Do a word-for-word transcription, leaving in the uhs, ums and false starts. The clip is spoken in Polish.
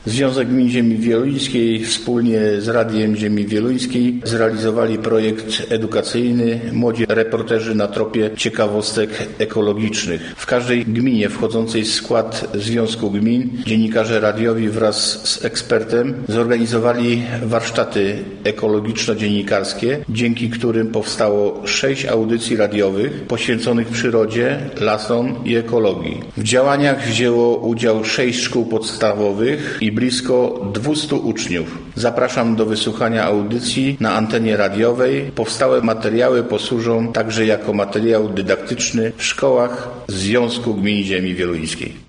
Związek Gmin Ziemi Wieluńskiej wspólnie z Radiem Ziemi Wieluńskiej zrealizowali projekt edukacyjny Młodzi reporterzy na tropie ciekawostek ekologicznych. W każdej gminie wchodzącej w skład Związku Gmin dziennikarze radiowi wraz z ekspertem zorganizowali warsztaty ekologiczno-dziennikarskie, dzięki którym powstało sześć audycji radiowych poświęconych przyrodzie, lasom i ekologii. W działaniach wzięło udział sześć szkół podstawowych i blisko dwieście uczniów. Zapraszam do wysłuchania audycji na antenie radiowej. Powstałe materiały posłużą także jako materiał dydaktyczny w szkołach Związku Gmin Ziemi Wieluńskiej.